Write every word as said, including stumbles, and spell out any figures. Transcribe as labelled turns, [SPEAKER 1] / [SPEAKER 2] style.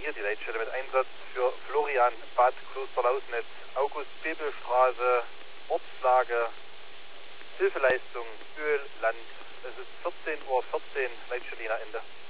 [SPEAKER 1] hier die Leitstelle mit Einsatz für Florian, Bad Klosterlausnitz, August Bebelstraße, Ortslage, Hilfeleistung, Öl, Land. Es ist vierzehn Uhr vierzehn, Leitstelle Ende.